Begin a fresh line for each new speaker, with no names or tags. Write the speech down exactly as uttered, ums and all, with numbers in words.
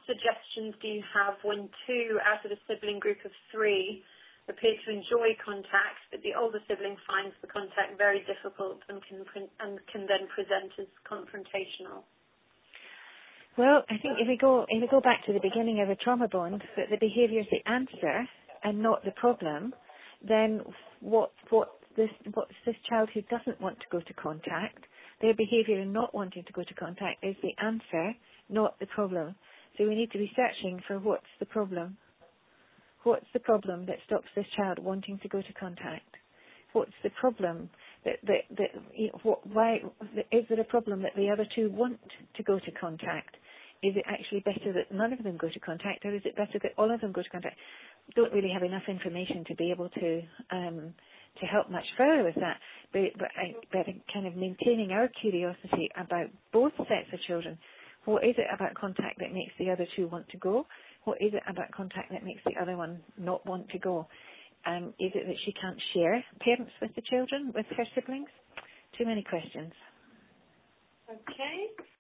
suggestions do you have when two out of a sibling group of three appear to enjoy contact, but the older sibling finds the contact very difficult and can pre- and can then present as confrontational?
Well, I think if we go if we go back to the beginning of a trauma bond, that the behaviour is the answer and not the problem, then what what this what this child who doesn't want to go to contact, their behaviour in not wanting to go to contact is the answer, not the problem. So we need to be searching for what's the problem. What's the problem that stops this child wanting to go to contact? What's the problem that that, that you know, what, why is there a problem that the other two want to go to contact? Is it actually better that none of them go to contact, or is it better that all of them go to contact? Don't really have enough information to be able to um, to help much further with that, but, but, I, but kind of maintaining our curiosity about both sets of children. What is it about contact that makes the other two want to go? What is it about contact that makes the other one not want to go? Um, is it that she can't share parents with the children, with her siblings? Too many questions.
Okay.